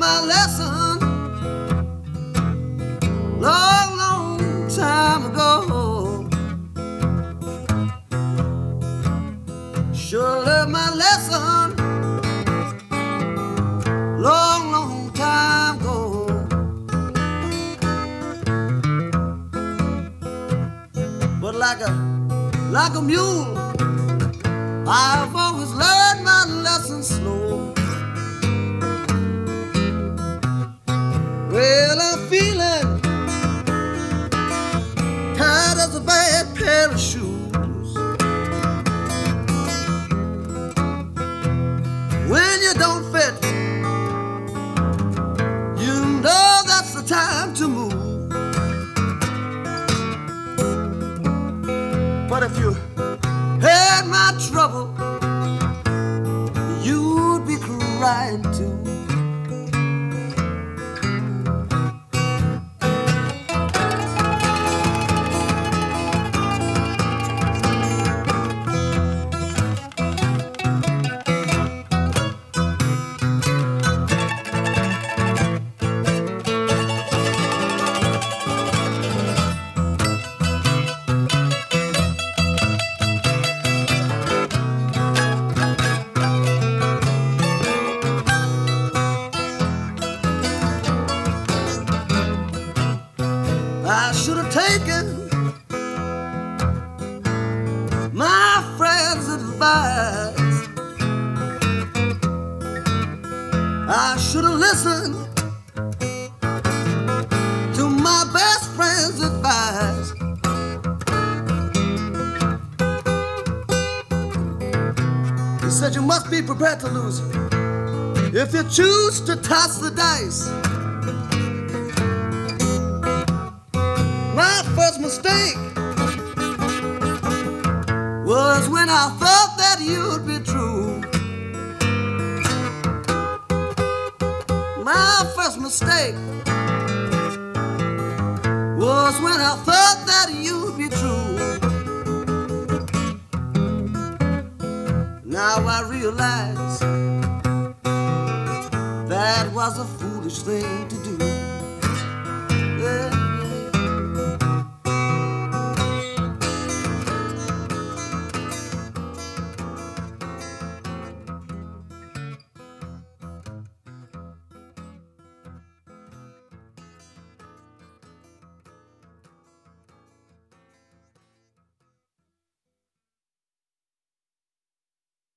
my lesson long, long time ago. Sure learned my lesson long, long time ago. But like a mule, I've always learned my lesson slow. Well, I'm feeling tired as a bad pair of shoes. When you don't fit, you know that's the time to move. But if you had my trouble, you'd be crying too. I should have taken my friend's advice. I should have listened to my best friend's advice. He said you must be prepared to lose if you choose to toss the dice. My first mistake was when I thought that you'd be true. My first mistake was when I thought that you'd be true. Now I realize that was a foolish thing to do.